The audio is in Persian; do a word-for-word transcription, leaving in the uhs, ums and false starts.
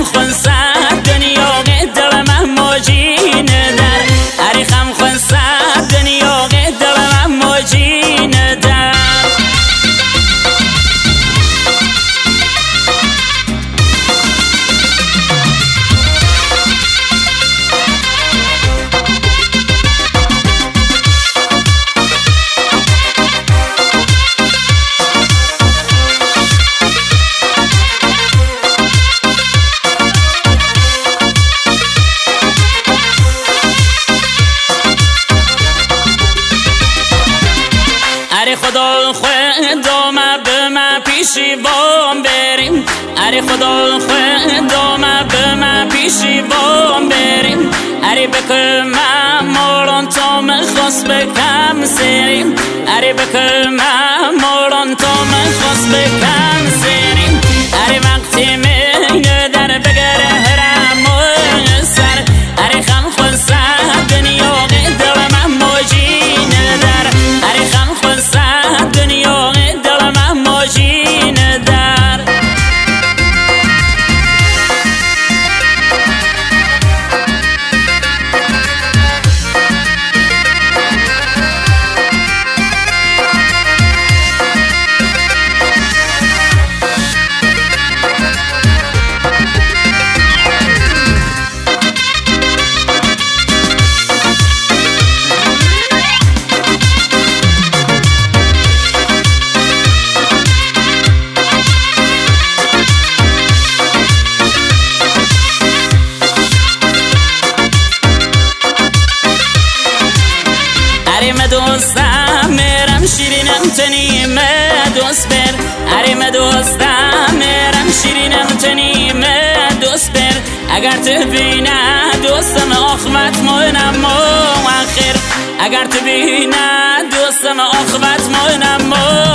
خم خونسد دنیا دل من موجین در اری خم خونسد دنیا دل من موجین در اری خدا خدا ما به ما پیشیوان بریم اری خدا خدا ما به ما پیشیوان بریم اری بکر ما موران تا مخواست بکم سریم اری بکر ما موران تا مخواست بکم سریم اری وقتی من در بگره هرم و سر اری خم خونسد دنیا دل من موجین در اری خم خونسد دنیا دل من موجین در اری دوستم میرم شیرینم تنیم دوست بر اری دوستم میرم شیرینم تنیم دوست بر اگر تو بینه دوستم آخمت مونم آخر اگر تو بینه دوستم آخمت مونم